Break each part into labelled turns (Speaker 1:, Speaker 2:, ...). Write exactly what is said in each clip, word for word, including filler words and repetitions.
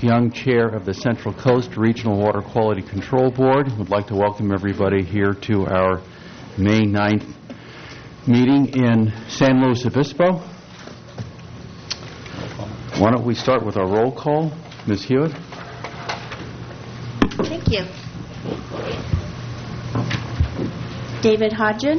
Speaker 1: Young, Chair of the Central Coast Regional Water Quality Control Board. Would like to welcome everybody here to our May ninth meeting in San Luis Obispo. Why don't we start with our roll call? Miz Hewitt.
Speaker 2: Thank you. David Hodgen.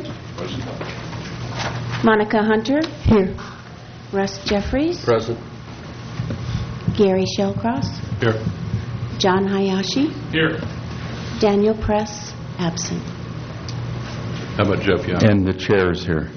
Speaker 2: Monica Hunter. Here. Russ Jeffries.
Speaker 3: Present.
Speaker 2: Gary Shellcross.
Speaker 3: Here.
Speaker 2: John Hayashi.
Speaker 3: Here.
Speaker 2: Daniel Press. Absent.
Speaker 3: How about Jeff Young?
Speaker 1: And the chair is here.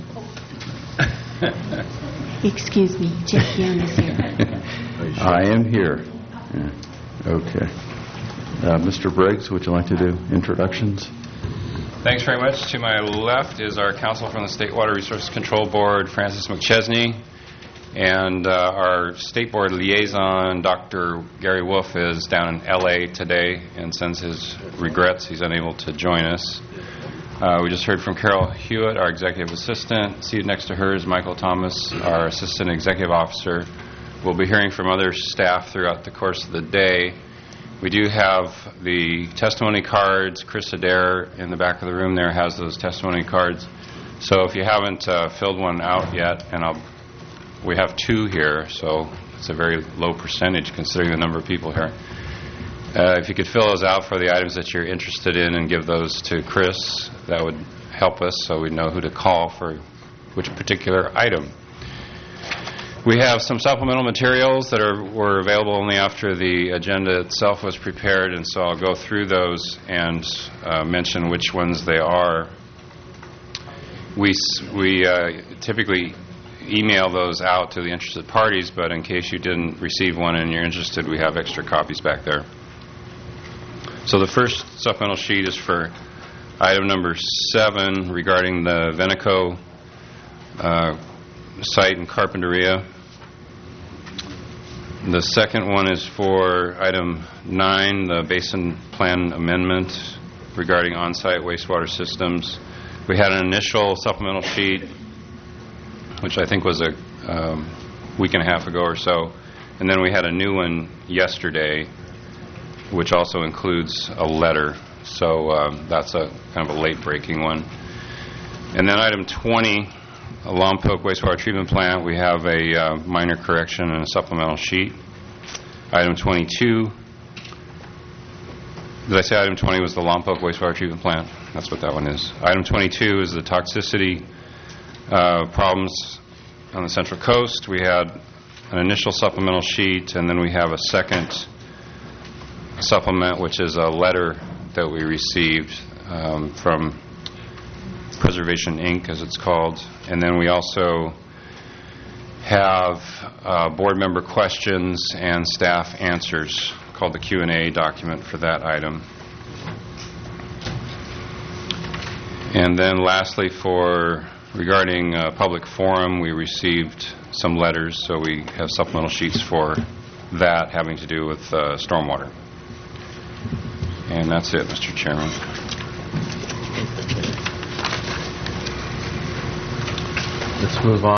Speaker 2: Excuse me, Jeff Young is here.
Speaker 1: I am here. Yeah. Okay. Uh, Mister Briggs, would you like to do introductions?
Speaker 4: Thanks very much. To my left is our counsel from the State Water Resources Control Board, Francis McChesney, and uh, our State Board liaison, Doctor Gary Wolf, is down in L A today and sends his regrets he's unable to join us. Uh, we just heard from Carol Hewitt, our executive assistant. Seated next to her is Michael Thomas, our assistant executive officer. We'll be hearing from other staff throughout the course of the day. We do have the testimony cards. Chris Adair in the back of the room there has those testimony cards. So if you haven't uh, filled one out yet, and I'll, we have two here, so it's a very low percentage considering the number of people here. Uh, if you could fill those out for the items that you're interested in and give those to Chris, that would help us so we know who to call for which particular item. We have some supplemental materials that are were available only after the agenda itself was prepared, and so I'll go through those and uh, mention which ones they are. We, we uh, typically email those out to the interested parties, but in case you didn't receive one and you're interested, we have extra copies back there. So the first supplemental sheet is for item number seven regarding the Veneco uh, site in Carpinteria. The second one is for item nine, the basin plan amendment regarding on-site wastewater systems. We had an initial supplemental sheet, which I think was a um, week and a half ago or so, and then we had a new one yesterday, which also includes a letter. So um, that's a kind of a late-breaking one. And then item twenty, a Lompoc wastewater treatment plant, we have a uh, minor correction and a supplemental sheet. Item twenty-two, did I say item twenty was the Lompoc wastewater treatment plant? That's what that one is. Item twenty-two is the toxicity uh, problems on the Central Coast. We had an initial supplemental sheet, and then we have a second supplement, which is a letter that we received um, from Preservation Incorporated, as it's called. And then we also have uh, board member questions and staff answers, called the Q and A document for that item. And then lastly, for regarding uh, public forum, we received some letters, so we have supplemental sheets for that having to do with uh, stormwater. And that's it, Mister Chairman.
Speaker 1: Let's move on.